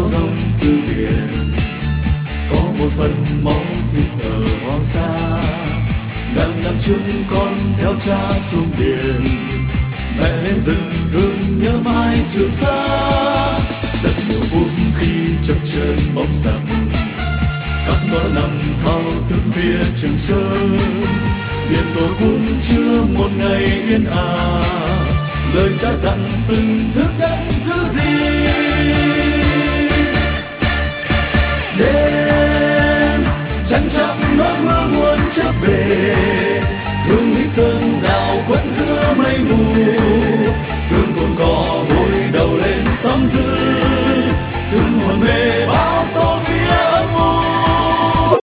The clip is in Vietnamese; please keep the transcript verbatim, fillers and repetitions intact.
đông từ biển, có một phần máu thịt ở hoàng sa. Ngàn năm trước con theo cha xuống biển, mẹ lên rừng hương nhớ mãi trường sa. Đất mùa buốt khi chập chờn bóng dầm, các ngõ nằm thao thức phía trường sơn. Biển tổ cũng chưa một ngày yên ả,